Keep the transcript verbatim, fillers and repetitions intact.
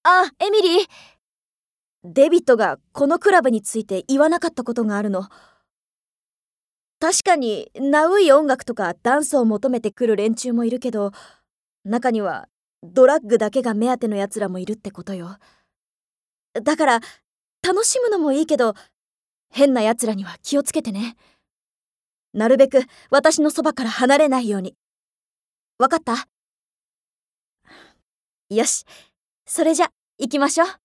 あ、エミリー。デビッドがこのクラブについて言わなかったことがあるの。確かにナウい音楽とかダンスを求めてくる連中もいるけど、中にはドラッグだけが目当てのやつらもいるってことよ。だから楽しむのもいいけど、変なやつらには気をつけてね。なるべく私のそばから離れないように。わかった？よし、それじゃ行きましょう。